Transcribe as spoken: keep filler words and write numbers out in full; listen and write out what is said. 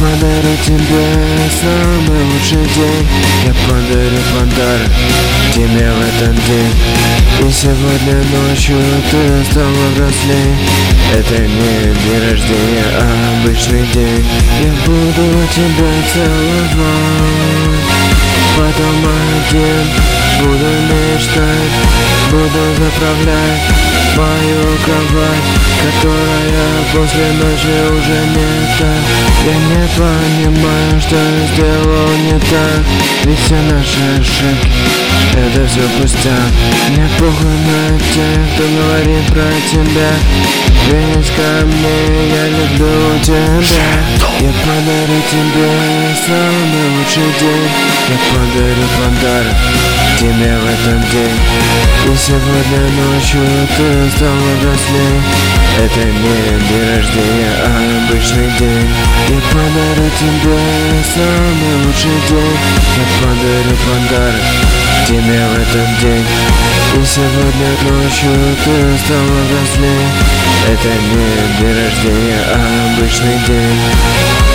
подарю тебе самый лучший день. Я подарю подарок тебе в этот день. И сегодня ночью ты стала взрослей. Это не день рождения, а обычный день. Я буду тебя целовать, потом один буду мечтать, буду заправлять мою кровать, которая после ночи уже не та. Я не понимаю, что я сделал не так, ведь все наши ошибки — это все пустяк. Мне похуй на тех, кто говорит про тебя. Вернись ко мне, я люблю тебя. Я подарю тебе самый лучший день. Я подарю подарок тебе в этот день. И сегодня ночью ты стала взрослей. Это не день рождения, а обычный день. Я подарю тебе самый лучший день. Я подарю подарок тебе в этот день. И сегодня ночью ты стала взрослей. Это не день рождения, а обычный день.